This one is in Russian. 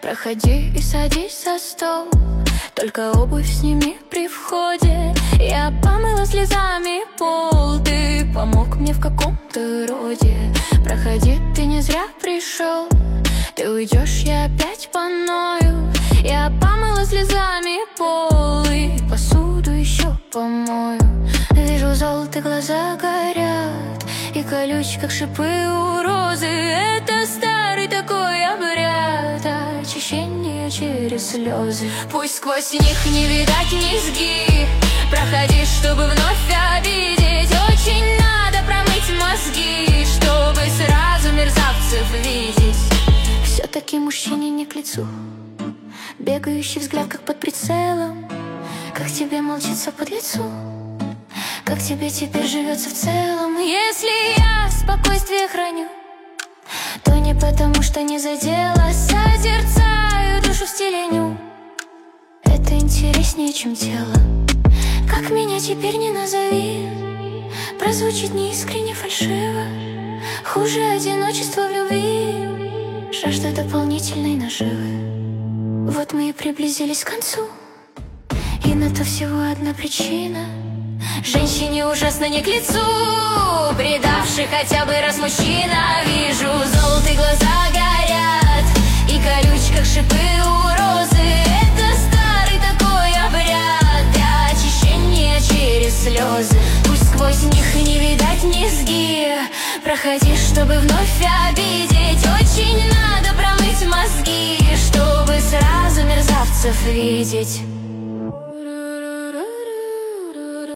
Проходи и садись за стол, только обувь сними при входе. Я помыла слезами пол, ты помог мне в каком-то роде. Проходи, ты не зря пришел, ты уйдешь, я опять поною. Я помыла слезами пол и посуду еще помою. Вижу, золотые глаза горят и колючие, как шипы у розы. Это старый такой обряд, очищение через слезы. Пусть сквозь них не видать низги, проходи, чтобы вновь обидеть. Очень надо промыть мозги, чтобы сразу мерзавцев видеть. Все-таки мужчине не к лицу бегающий взгляд, как под прицелом. Как тебе молчится под лицу, как тебе теперь живется в целом. Если я спокойствие храню, то не потому, что не задела. Созерцаю душу в стиле ню, это интереснее, чем тело. Как меня теперь не назови, прозвучит неискренне, фальшиво. Хуже одиночества в любви, жажда дополнительной наживы. Вот мы и приблизились к концу, и на то всего одна причина. Женщине ужасно не к лицу, предавший хотя бы раз мужчина. Вижу, золотые глаза горят и колючие, как шипы у розы. Это старый такой обряд для очищения через слезы. Пусть сквозь них не видать низги, проходи, чтобы вновь обидеть. Очень надо промыть мозги, чтобы сразу мерзавцев видеть.